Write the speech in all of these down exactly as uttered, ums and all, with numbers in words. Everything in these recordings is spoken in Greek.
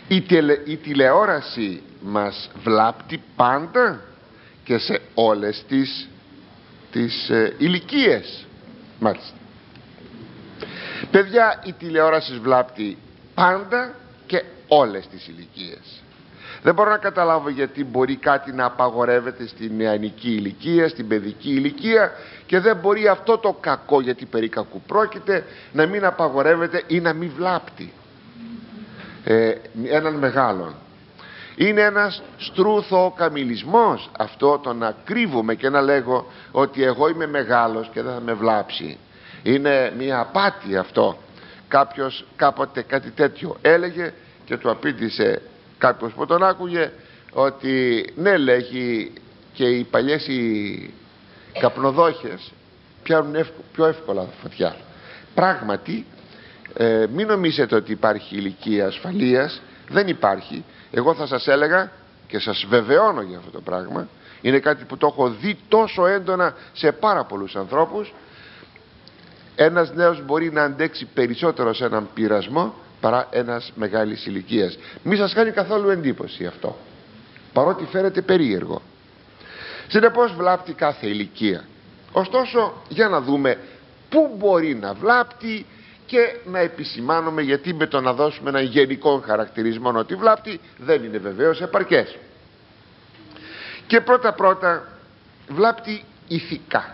η, τελε, η τηλεόραση μας βλάπτει πάντα και σε όλες τις, τις ε, ηλικίες. Μάλιστα. Παιδιά, η τηλεόραση βλάπτει πάντα και όλες τις ηλικίες. Δεν μπορώ να καταλάβω γιατί μπορεί κάτι να απαγορεύεται στην νεανική ηλικία, στην παιδική ηλικία, και δεν μπορεί αυτό το κακό, γιατί περί κακού πρόκειται, να μην απαγορεύεται ή να μην βλάπτει ε, έναν μεγάλον. Είναι ένας στρούθο-καμιλισμός αυτό, το να κρύβουμε και να λέγω ότι εγώ είμαι μεγάλος και δεν θα με βλάψει. Είναι μια απάτη αυτό. Κάποιος κάποτε κάτι τέτοιο έλεγε και του απήντησε κάποιος που τον άκουγε ότι ναι, λέγει, και οι παλιές οι καπνοδόχες πιάνουν εύκολα, πιο εύκολα φωτιά. Πράγματι, ε, μην νομίζετε ότι υπάρχει ηλικία ασφαλείας. Δεν υπάρχει. Εγώ θα σας έλεγα και σας βεβαιώνω για αυτό το πράγμα, είναι κάτι που το έχω δει τόσο έντονα σε πάρα πολλούς ανθρώπους. Ένας νέος μπορεί να αντέξει περισσότερο σε έναν πειρασμό παρά ένας μεγάλης ηλικίας. Μη σας κάνει καθόλου εντύπωση αυτό, παρότι φαίνεται περίεργο. Συνεπώς βλάπτει κάθε ηλικία. Ωστόσο, για να δούμε πού μπορεί να βλάπτει και να επισημάνουμε, γιατί με το να δώσουμε έναν γενικό χαρακτηρισμό ότι βλάπτει δεν είναι βεβαίως επαρκές. Και πρώτα πρώτα βλάπτει ηθικά.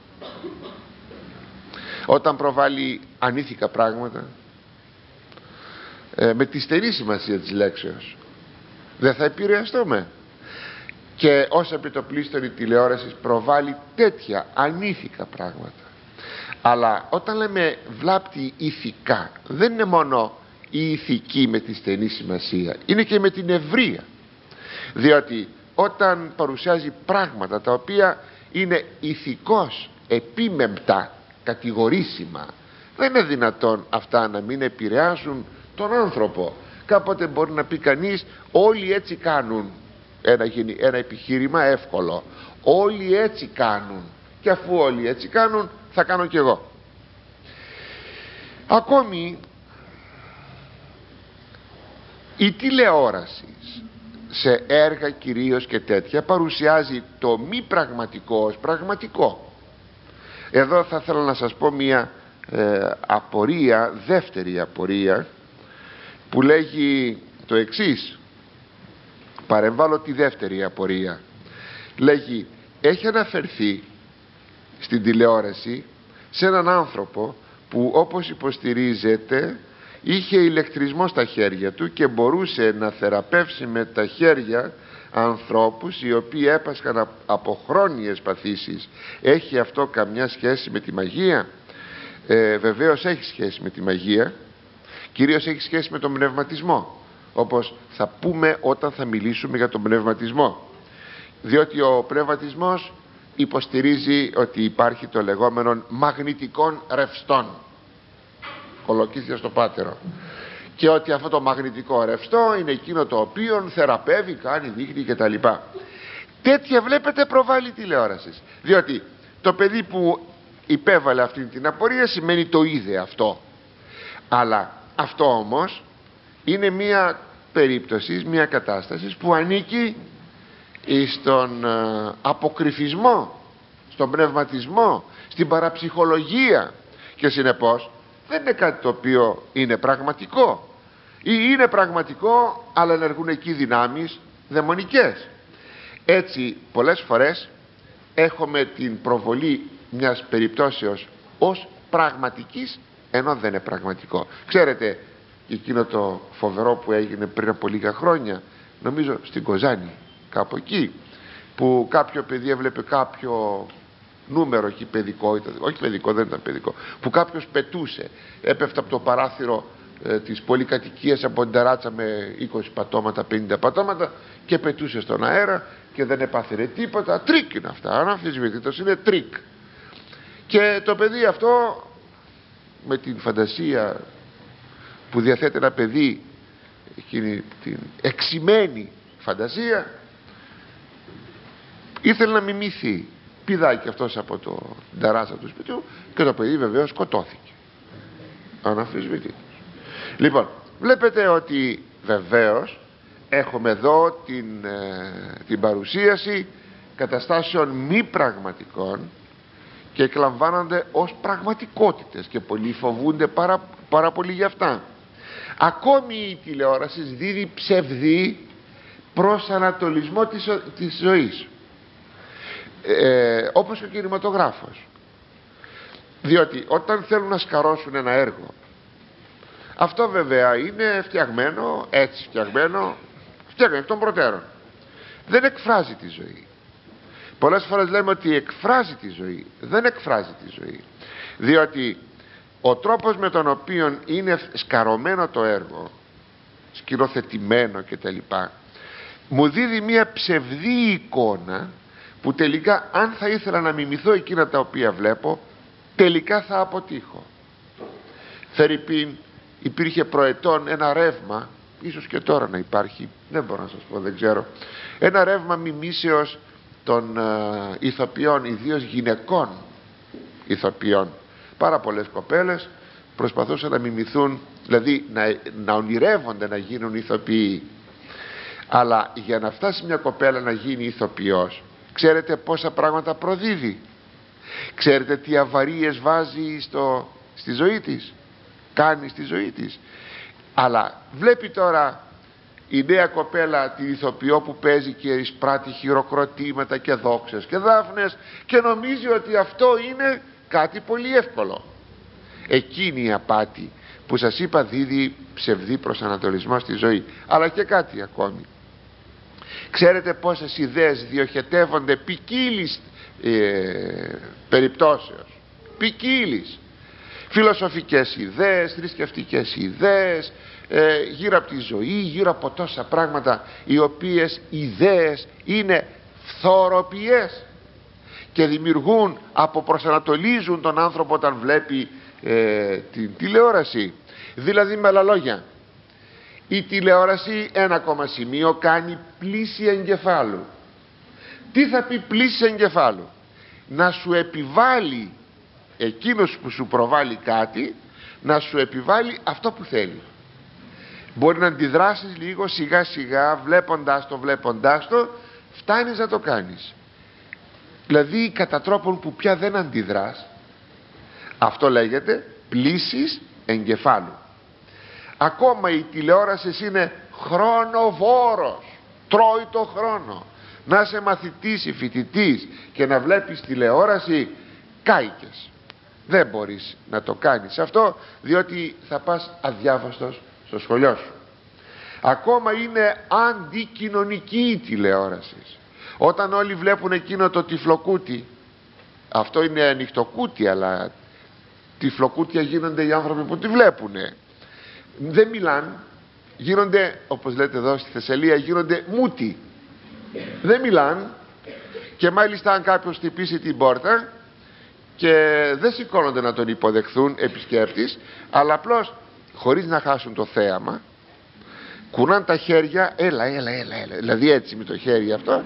Όταν προβάλλει ανήθικα πράγματα, ε, με τη στενή σημασία της λέξεως, δεν θα επηρεαστούμε. Και ως επιτοπλίστων η τηλεόραση προβάλλει τέτοια ανήθικα πράγματα. Αλλά όταν λέμε βλάπτει ηθικά, δεν είναι μόνο η ηθική με τη στενή σημασία, είναι και με την ευρεία. Διότι όταν παρουσιάζει πράγματα τα οποία είναι ηθικώς επίμεμπτα, κατηγορήσιμα, δεν είναι δυνατόν αυτά να μην επηρεάσουν τον άνθρωπο. Κάποτε μπορεί να πει κανείς όλοι έτσι κάνουν, ένα, ένα επιχείρημα εύκολο, όλοι έτσι κάνουν, και αφού όλοι έτσι κάνουν θα κάνω κι εγώ. Ακόμη η τηλεόραση σε έργα κυρίως και τέτοια παρουσιάζει το μη πραγματικό ως πραγματικό. Εδώ θα ήθελα να σας πω μια ε, απορία, δεύτερη απορία, που λέγει το εξής. Παρεμβάλλω τη δεύτερη απορία. Λέγει, έχει αναφερθεί στην τηλεόραση σε έναν άνθρωπο που, όπως υποστηρίζεται, είχε ηλεκτρισμό στα χέρια του και μπορούσε να θεραπεύσει με τα χέρια ανθρώπους οι οποίοι έπασχαν από χρόνιες παθήσεις. Έχει αυτό καμιά σχέση με τη μαγεία? Ε, βεβαίως έχει σχέση με τη μαγεία, κυρίως έχει σχέση με τον πνευματισμό, όπως θα πούμε όταν θα μιλήσουμε για τον πνευματισμό, διότι ο πνευματισμός υποστηρίζει ότι υπάρχει το λεγόμενο μαγνητικών ρευστών, κολοκύθια στο πάτερο, και ότι αυτό το μαγνητικό ρευστό είναι εκείνο το οποίο θεραπεύει, κάνει, δείχνει κτλ. Τέτοια βλέπετε προβάλλει τηλεόραση, διότι το παιδί που υπέβαλε αυτή την απορία σημαίνει το είδε αυτό. Αλλά αυτό όμως είναι μια περίπτωση, μια κατάσταση που ανήκει στον αποκρυφισμό, στον πνευματισμό, στην παραψυχολογία, και συνεπώς δεν είναι κάτι το οποίο είναι πραγματικό, ή είναι πραγματικό αλλά ενεργούν εκεί δυνάμεις δαιμονικές. Έτσι πολλές φορές έχουμε την προβολή μιας περιπτώσεως ως πραγματικής, ενώ δεν είναι πραγματικό. Ξέρετε εκείνο το φοβερό που έγινε πριν από λίγα χρόνια, νομίζω στην Κοζάνη, κάπου εκεί, που κάποιο παιδί έβλεπε κάποιο νούμερο εκεί, παιδικό, όχι παιδικό, δεν ήταν παιδικό, που κάποιος πετούσε, έπεφτε από το παράθυρο ε, της πολυκατοικίας από την ταράτσα με είκοσι πατώματα, πενήντα πατώματα, και πετούσε στον αέρα και δεν επάθυρε τίποτα. Τρίκ είναι αυτά, αναμφισβήτητος, είναι τρίκ. Και το παιδί αυτό, με την φαντασία που διαθέτει ένα παιδί, εκείνη την εξημένη φαντασία, ήθελε να μιμηθεί. Πηδάκι αυτός από το ταράτσα του σπιτιού και το παιδί βεβαίως σκοτώθηκε, αναμφισβήτητος. Λοιπόν, βλέπετε ότι βεβαίως έχουμε εδώ την, ε, την παρουσίαση καταστάσεων μη πραγματικών και εκλαμβάνονται ως πραγματικότητες και πολλοί φοβούνται πάρα, πάρα πολύ γι' αυτά. Ακόμη η τηλεόραση δίδει ψευδή προσανατολισμό της, της ζωής, ε, όπως ο κινηματογράφος, διότι όταν θέλουν να σκαρώσουν ένα έργο, αυτό βέβαια είναι φτιαγμένο έτσι, φτιαγμένο φτιαγμένο εκ των προτέρων, δεν εκφράζει τη ζωή. Πολλές φορές λέμε ότι εκφράζει τη ζωή, δεν εκφράζει τη ζωή, διότι ο τρόπος με τον οποίο είναι σκαρωμένο το έργο, σκηνοθετημένο κτλ, μου δίδει μια ψευδή εικόνα που τελικά, αν θα ήθελα να μιμηθώ εκείνα τα οποία βλέπω, τελικά θα αποτύχω. Φερρυπίν, υπήρχε προετών ένα ρεύμα, ίσως και τώρα να υπάρχει, δεν μπορώ να σας πω, δεν ξέρω, ένα ρεύμα μιμήσεως των uh, ηθοποιών, ιδίως γυναικών ηθοποιών. Πάρα πολλές κοπέλες προσπαθούσαν να μιμηθούν, δηλαδή να, να ονειρεύονται να γίνουν ηθοποιοί. Αλλά για να φτάσει μια κοπέλα να γίνει ηθοποιός, ξέρετε πόσα πράγματα προδίδει, ξέρετε τι αβαρίες βάζει στο, στη ζωή της, κάνει στη ζωή της. Αλλά βλέπει τώρα η νέα κοπέλα την ηθοποιό που παίζει και εισπράττει χειροκροτήματα και δόξες και δάφνες και νομίζει ότι αυτό είναι κάτι πολύ εύκολο. Εκείνη η απάτη που σας είπα δίδει ψευδή προσανατολισμό στη ζωή. Αλλά και κάτι ακόμη. Ξέρετε πόσες ιδέες διοχετεύονται ποικίλης ε, περιπτώσεως, ποικίλης, φιλοσοφικές ιδέες, θρησκευτικές ιδέες, ε, γύρω από τη ζωή, γύρω από τόσα πράγματα, οι οποίες ιδέες είναι φθοροποιές και δημιουργούν, αποπροσανατολίζουν τον άνθρωπο όταν βλέπει ε, την τηλεόραση. Δηλαδή, με άλλα λόγια, η τηλεόραση, ένα ακόμα σημείο, κάνει πλήση εγκεφάλου. Τι θα πει πλήση εγκεφάλου? Να σου επιβάλλει, εκείνος που σου προβάλλει κάτι, να σου επιβάλλει αυτό που θέλει. Μπορεί να αντιδράσεις λίγο, σιγά σιγά, βλέποντάς το, βλέποντάς το, φτάνεις να το κάνεις. Δηλαδή κατά τρόπον που πια δεν αντιδράς. Αυτό λέγεται πλήσης εγκεφάλου. Ακόμα η τηλεόραση είναι χρονοβόρος, τρώει το χρόνο. Να είσαι μαθητής ή φοιτητής και να βλέπεις τηλεόραση, κάηκες. Δεν μπορείς να το κάνεις αυτό, διότι θα πας αδιάβαστος στο σχολείο σου. Ακόμα είναι αντικοινωνική η τηλεόραση. Όταν όλοι βλέπουν εκείνο το τυφλοκούτι, αυτό είναι ανοιχτοκούτι, αλλά τυφλοκούτια γίνονται οι άνθρωποι που τη βλέπουνε. Δεν μιλάν, γίνονται, όπως λέτε εδώ στη Θεσσαλία, γίνονται μούτι. Δεν μιλάν, και μάλιστα αν κάποιος χτυπήσει την πόρτα και δεν σηκώνονται να τον υποδεχθούν επισκέπτης, αλλά απλώς χωρίς να χάσουν το θέαμα, κουνάν τα χέρια, έλα, έλα, έλα, έλα, δηλαδή έτσι με το χέρι αυτό,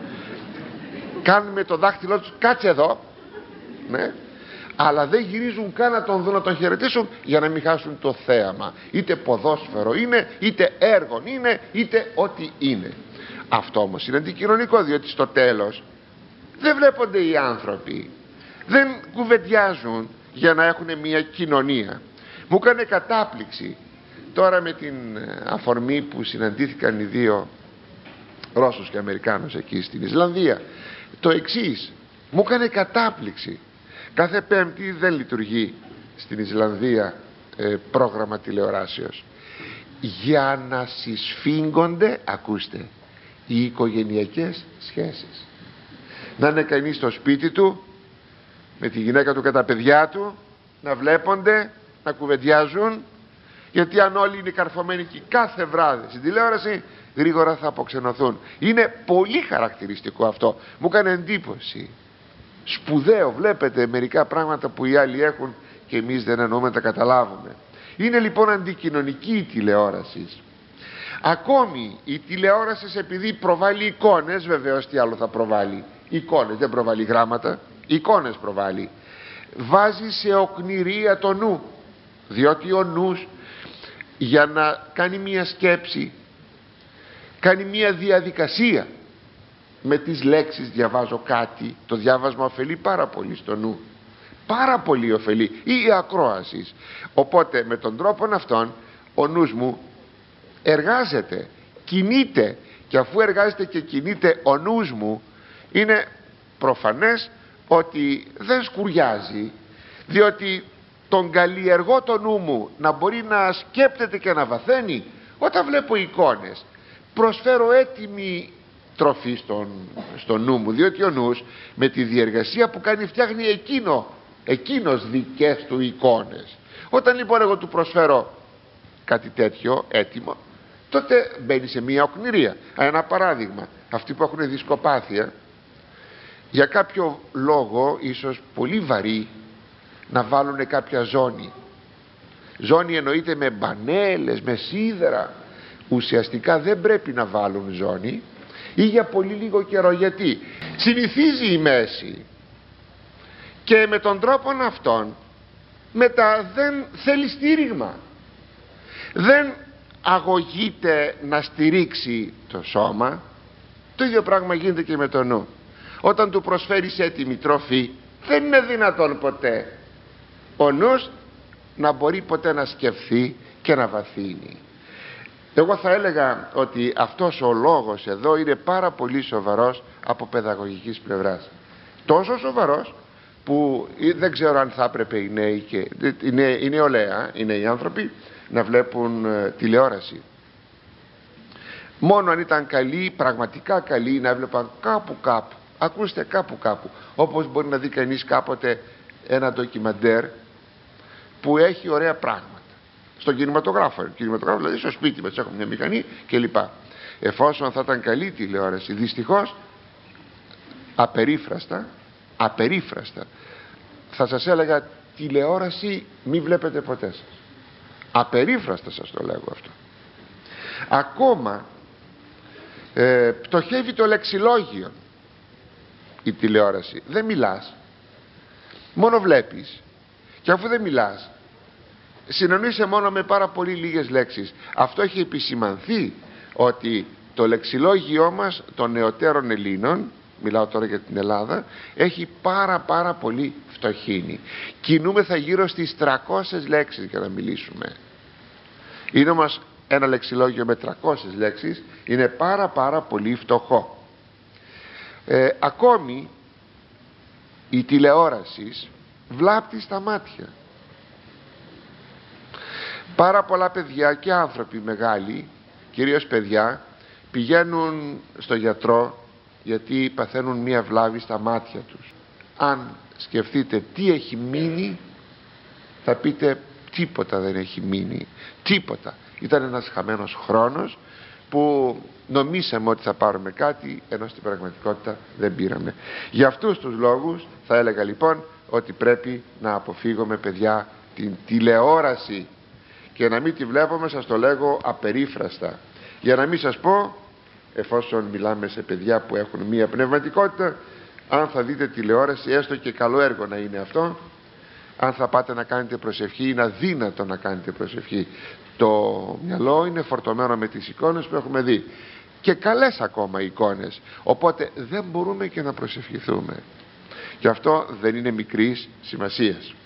κάνουν με το δάχτυλό τους, κάτσε εδώ, ναι, αλλά δεν γυρίζουν καν να τον δουν, να τον χαιρετήσουν, για να μην χάσουν το θέαμα. Είτε ποδόσφαιρο είναι, είτε έργο είναι, είτε ό,τι είναι. Αυτό όμως είναι αντικοινωνικό, διότι στο τέλος δεν βλέπονται οι άνθρωποι, δεν κουβεντιάζουν για να έχουν μια κοινωνία. Μου έκανε κατάπληξη τώρα με την αφορμή που συναντήθηκαν οι δύο Ρώσους και Αμερικάνους εκεί στην Ισλανδία, το εξής, μου έκανε κατάπληξη. Κάθε Πέμπτη δεν λειτουργεί στην Ισλανδία ε, πρόγραμμα τηλεοράσεως, για να συσφίγγονται, ακούστε, οι οικογενειακές σχέσεις. Να είναι κανείς στο σπίτι του με τη γυναίκα του και τα παιδιά του, να βλέπονται, να κουβεντιάζουν, γιατί αν όλοι είναι καρφωμένοι και κάθε βράδυ στην τηλεόραση, γρήγορα θα αποξενωθούν. Είναι πολύ χαρακτηριστικό αυτό, μου έκανε εντύπωση, σπουδαίο. Βλέπετε μερικά πράγματα που οι άλλοι έχουν και εμείς δεν εννοούμε να τα καταλάβουμε. Είναι λοιπόν αντικοινωνική η τηλεόραση. Ακόμη η τηλεόραση, επειδή προβάλλει εικόνες, βεβαίως τι άλλο θα προβάλλει? Εικόνες, δεν προβάλλει γράμματα, εικόνες προβάλλει. Βάζει σε οκνηρία το νου, διότι ο νους για να κάνει μια σκέψη κάνει μία διαδικασία. Με τις λέξεις διαβάζω κάτι, το διάβασμα ωφελεί πάρα πολύ στο νου, πάρα πολύ ωφελεί, ή η ακρόαση. Οπότε με τον τρόπο αυτόν ο νους μου εργάζεται, κινείται, και αφού εργάζεται και κινείται ο νους μου, είναι προφανές ότι δεν σκουριάζει, διότι τον καλλιεργώ το νου μου να μπορεί να σκέπτεται και να βαθαίνει. Όταν βλέπω εικόνες, προσφέρω έτοιμη τροφή στον, στο νου μου, διότι ο νους με τη διεργασία που κάνει φτιάχνει εκείνο, εκείνος δικές του εικόνες. Όταν λοιπόν εγώ του προσφέρω κάτι τέτοιο έτοιμο, τότε μπαίνει σε μια οκνηρία. Ένα παράδειγμα, αυτοί που έχουν δισκοπάθεια, για κάποιο λόγο ίσως πολύ βαρύ, να βάλουν κάποια ζώνη. Ζώνη εννοείται με μπανέλες, με σίδερα. Ουσιαστικά δεν πρέπει να βάλουν ζώνη, ή για πολύ λίγο καιρό. Γιατί συνηθίζει η μέση, και με τον τρόπο αυτόν μετά δεν θέλει στήριγμα, δεν αγωγείται να στηρίξει το σώμα. Το ίδιο πράγμα γίνεται και με το νου. Όταν του προσφέρεις έτοιμη τροφή, δεν είναι δυνατόν ποτέ ο νους να μπορεί ποτέ να σκεφτεί και να βαθύνει. Εγώ θα έλεγα ότι αυτός ο λόγος εδώ είναι πάρα πολύ σοβαρός από παιδαγωγικής πλευράς. Τόσο σοβαρός που δεν ξέρω αν θα έπρεπε οι νέοι, και είναι, είναι νεολαία, οι νέοι άνθρωποι, να βλέπουν ε, τηλεόραση. Μόνο αν ήταν καλοί, πραγματικά καλοί, να έβλεπαν κάπου κάπου, ακούστε, κάπου κάπου, όπως μπορεί να δει κανείς κάποτε ένα ντοκιμαντέρ που έχει ωραία πράγματα στον κινηματογράφο, κινηματογράφο δηλαδή στο σπίτι μας, έχουμε μια μηχανή κλπ. Εφόσον θα ήταν καλή τηλεόραση, δυστυχώς απερίφραστα απερίφραστα θα σας έλεγα τηλεόραση μη βλέπετε ποτέ σας. Απερίφραστα σας το λέγω αυτό. Ακόμα ε, πτωχεύει το λεξιλόγιο η τηλεόραση. Δεν μιλάς, μόνο βλέπεις, και αφού δεν μιλάς συνεννοείσαι μόνο με πάρα πολύ λίγες λέξεις. Αυτό έχει επισημανθεί, ότι το λεξιλόγιό μας των νεωτέρων Ελλήνων, μιλάω τώρα για την Ελλάδα, έχει πάρα πάρα πολύ φτωχύνει. Κινούμεθα γύρω στις τριακόσιες λέξεις για να μιλήσουμε. Είναι όμως ένα λεξιλόγιο με τριακόσιες λέξεις, είναι πάρα πάρα πολύ φτωχό. ε, Ακόμη η τηλεόραση βλάπτει στα μάτια. Πάρα πολλά παιδιά και άνθρωποι μεγάλοι, κυρίως παιδιά, πηγαίνουν στο γιατρό γιατί παθαίνουν μία βλάβη στα μάτια τους. Αν σκεφτείτε τι έχει μείνει, θα πείτε τίποτα δεν έχει μείνει, τίποτα. Ήταν ένας χαμένος χρόνος που νομίσαμε ότι θα πάρουμε κάτι, ενώ στην πραγματικότητα δεν πήραμε. Για αυτούς τους λόγους θα έλεγα λοιπόν ότι πρέπει να αποφύγουμε, παιδιά, την τηλεόραση, και να μην τη βλέπουμε, σας το λέγω απερίφραστα. Για να μην σας πω, εφόσον μιλάμε σε παιδιά που έχουν μία πνευματικότητα, αν θα δείτε τηλεόραση, έστω και καλό έργο να είναι αυτό, αν θα πάτε να κάνετε προσευχή, είναι αδύνατο να κάνετε προσευχή. Το μυαλό είναι φορτωμένο με τις εικόνες που έχουμε δει, και καλές ακόμα εικόνες, οπότε δεν μπορούμε και να προσευχηθούμε, και αυτό δεν είναι μικρής σημασίας.